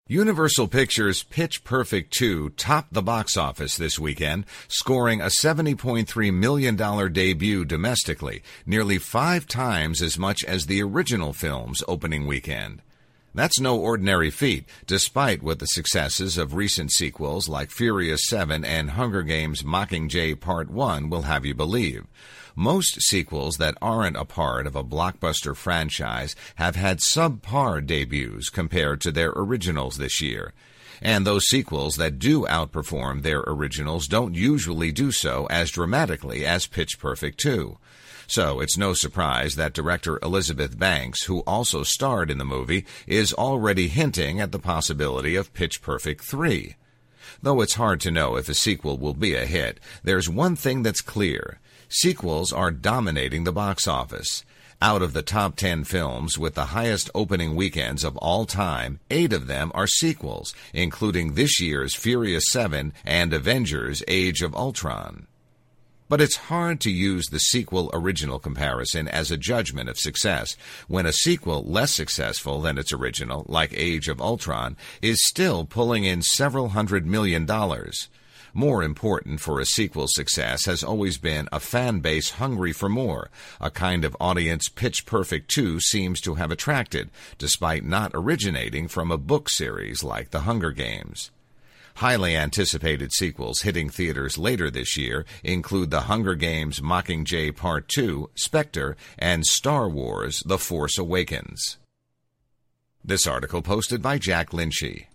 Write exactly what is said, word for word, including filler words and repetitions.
Universal Pictures' Pitch Perfect two topped the box office this weekend, scoring a seventy point three million dollars debut domestically, nearly five times as much as the original film's opening weekend. That's no ordinary feat, despite what the successes of recent sequels like Furious seven and Hunger Games: Mockingjay Part one will have you believe. Most sequels that aren't a part of a blockbuster franchise have had subpar debuts compared to their originals this year. And those sequels that do outperform their originals don't usually do so as dramatically as Pitch Perfect two. So it's no surprise that director Elizabeth Banks, who also starred in the movie, is already hinting at the possibility of Pitch Perfect three. Though it's hard to know if a sequel will be a hit, there's one thing that's clear. Sequels are dominating the box office. Out of the top ten films with the highest opening weekends of all time, eight of them are sequels, including this year's Furious seven and Avengers: Age of Ultron. But it's hard to use the sequel-original comparison as a judgment of success when a sequel less successful than its original, like Age of Ultron, is still pulling in several hundred million dollars. More important for a sequel's success has always been a fan base hungry for more, a kind of audience Pitch Perfect two seems to have attracted, despite not originating from a book series like The Hunger Games. Highly anticipated sequels hitting theaters later this year include The Hunger Games: Mockingjay Part two, Spectre, and Star Wars: The Force Awakens. This article posted by Jack Lynchy.